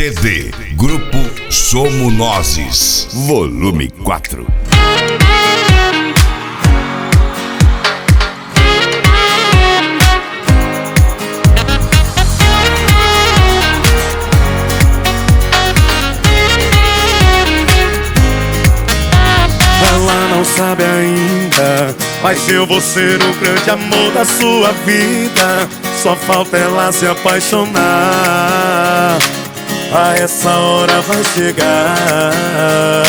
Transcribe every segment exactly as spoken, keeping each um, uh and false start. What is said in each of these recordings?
C D Grupo Somos Nozes, volume quatro. Ela não sabe ainda, mas eu vou ser o grande amor da sua vida. Só falta ela se apaixonar. A essa hora vai chegar.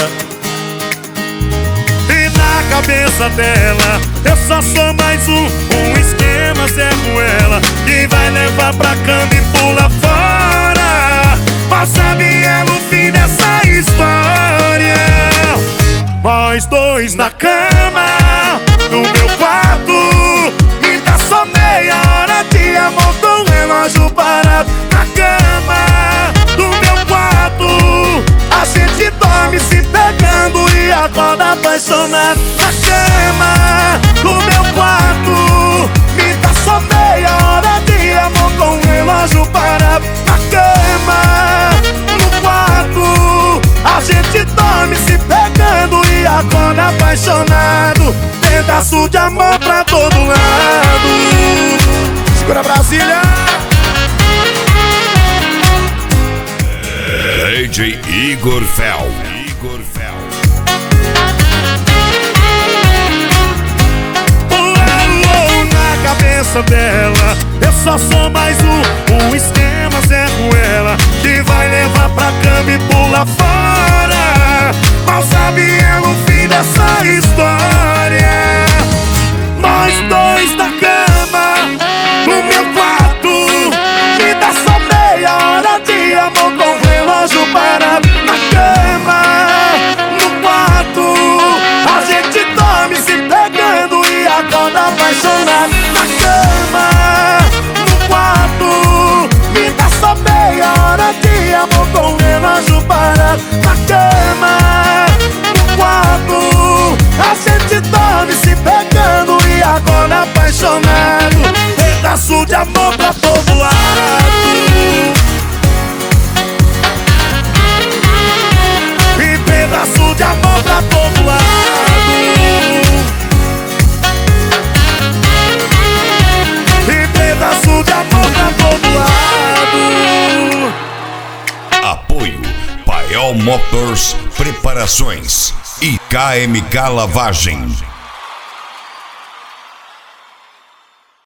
E na cabeça dela eu só sou mais um, um esquema Zé Ruela, que vai levar pra cama e pula fora. Mas sabe ela o fim dessa história? Nós dois na cama, no meu quarto. Me dá só meia hora de amor com o relógio parado. Na cama, no meu quarto. A gente dorme se pegando e acorda apaixonado. Na cama, no meu quarto. Me dá só meia hora de amor com o relógio parado. Na cama, no quarto. A gente dorme se pegando e acorda apaixonado. Pedaço de amor pra todo lado. Segura Brasília. D J Igor Fel. Igor Fel. Na cabeça dela eu só sou mais um, um esquema Zé Ruela, que vai levar pra cama e pula fora. Mal sabe ela o fim dessa história. Nós dois na cama, no meu quarto. Me dá só meia hora de amor com o relógio parado. Na cama, no quarto. A gente dorme se pegando e acorda apaixonado. Na cama, no quarto. Me dá só meia hora de amor com o relógio parado. Na cama, no quarto. A gente dorme se pegando e acorda apaixonado. Pedaço de amor pra todo lado. E pedaço de amor pra todo lado. E pedaço de amor pra todo lado. Apoio Pael Motors Preparações e K M K Lavagem.